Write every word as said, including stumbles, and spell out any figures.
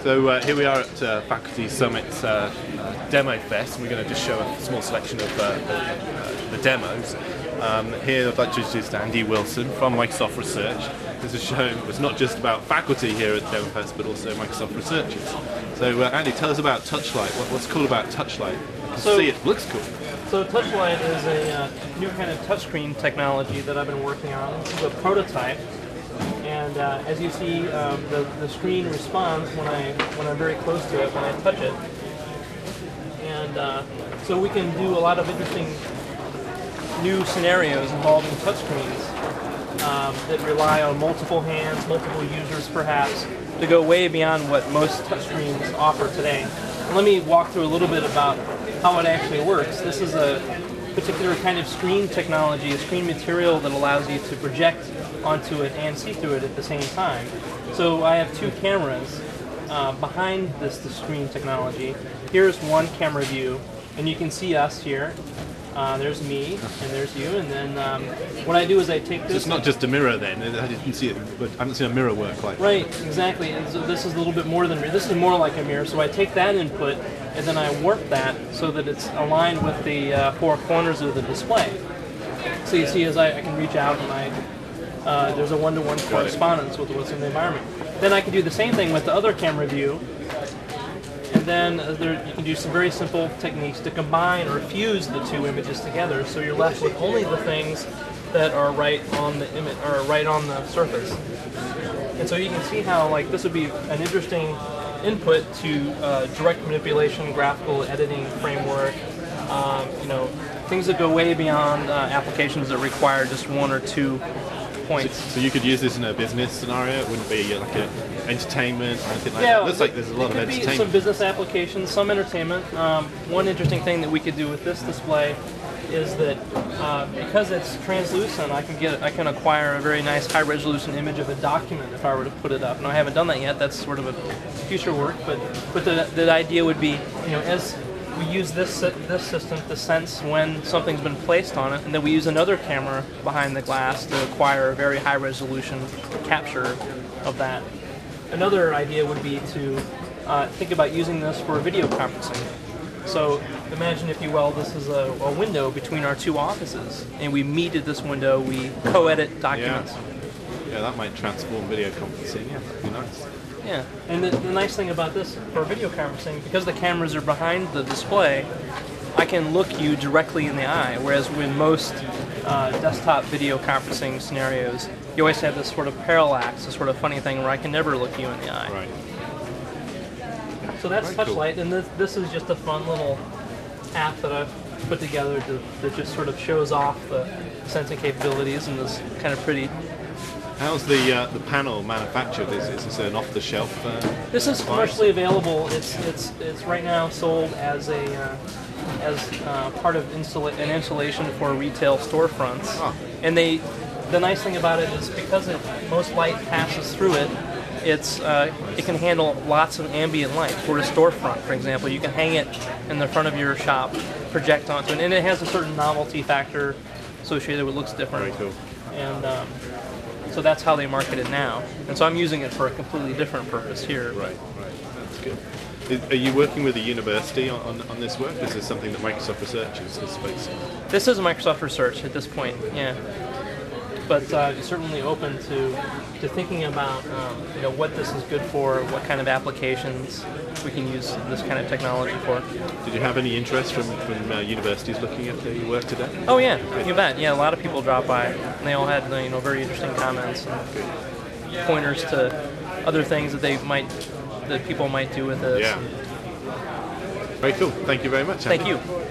So uh, here we are at uh, Faculty Summit's uh, uh, Demo Fest. We're going to just show a small selection of uh, uh, the demos. Um, here I'd like to introduce Andy Wilson from Microsoft Research. This is showing it's not just about faculty here at Demo Fest, but also Microsoft researchers. So uh, Andy, tell us about Touchlight. What, what's cool about Touchlight? You can so, see it looks cool. So Touchlight is a uh, new kind of touchscreen technology that I've been working on. This is a prototype. And uh, as you see, um, the, the screen responds when, I, when I'm very close to it, when I touch it. And uh, so we can do a lot of interesting new scenarios involving touchscreens um, that rely on multiple hands, multiple users perhaps, to go way beyond what most touchscreens offer today. And let me walk through a little bit about how it actually works. This is a particular kind of screen technology, a screen material that allows you to project onto it and see through it at the same time. So I have two cameras uh, behind this, this screen technology. Here's one camera view, and you can see us here. Uh, there's me, and there's you, and then um, what I do is I take this... So it's not just a mirror then, I didn't see it, but I haven't seen a mirror work like that. Right, exactly, and so this is a little bit more than a mirror. This is more like a mirror, so I take that input, and then I warp that so that it's aligned with the uh, four corners of the display. So you see as I, I can reach out and I, uh, there's a one-to-one correspondence with what's in the environment. Then I can do the same thing with the other camera view, and then uh, there, you can do some very simple techniques to combine or fuse the two images together, so you're left with only the things that are right on the image or right on the surface. And so you can see how like this would be an interesting input to uh, direct manipulation, graphical editing framework. Um, you know, things that go way beyond uh, applications that require just one or two points. So, so you could use this in a business scenario. It wouldn't be like a entertainment or anything like yeah, that. It looks like there's a lot of entertainment. It could be some business applications, some entertainment. Um, one interesting thing that we could do with this display is that uh, because it's translucent, I can get I can acquire a very nice high-resolution image of a document if I were to put it up. Now I haven't done that yet. That's sort of a future work, but but the the idea would be, you know, as we use this this system to sense when something's been placed on it, and then we use another camera behind the glass to acquire a very high-resolution capture of that. Another idea would be to uh, think about using this for video conferencing. So imagine, if you will, this is a, a window between our two offices, and we meet at this window, we co-edit documents. Yeah. yeah, that might transform video conferencing. Yeah, that'd be nice. Yeah, and the, the nice thing about this for video conferencing, because the cameras are behind the display, I can look you directly in the eye, whereas with most uh, desktop video conferencing scenarios, you always have this sort of parallax, this sort of funny thing where I can never look you in the eye. Right. So that's Very Touchlight, cool. and this, this is just a fun little app that I've put together to, that just sort of shows off the sensing capabilities in this kind of pretty. How's the uh, the panel manufactured? Is, is this an off-the-shelf? Uh, this is device? commercially available. It's it's it's right now sold as a uh, as uh, part of installa an installation for retail storefronts. Oh. And they, the nice thing about it is because it most light passes through it. It's uh, it can handle lots of ambient light. For a storefront, for example, you can hang it in the front of your shop, project onto it, and it has a certain novelty factor associated with it. Looks different. Very cool. And um, so that's how they market it now. And so I'm using it for a completely different purpose here. Right, right. That's good. Is, are you working with a university on, on, on this work? Is this something that Microsoft Research is, is focusing on? This is Microsoft Research at this point, yeah. But uh, certainly open to to thinking about um, you know, what this is good for, what kind of applications we can use this kind of technology for. Did you have any interest from, from uh, universities looking at uh, your work today? Oh yeah, you bet. Yeah, a lot of people dropped by, and they all had you know very interesting comments and pointers to other things that they might that people might do with this. Yeah. Very cool. Thank you very much, Andy. Thank you.